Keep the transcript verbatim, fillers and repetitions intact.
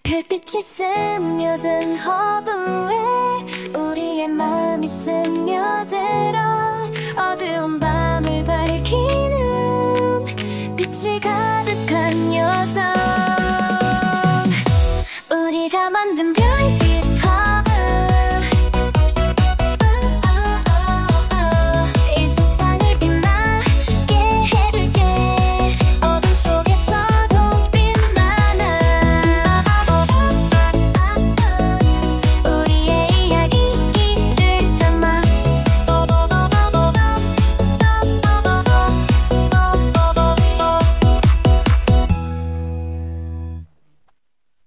별빛이 스며든 허브에 우리의 마음이 스며들어 어두운 밤을 밝히는 빛이 가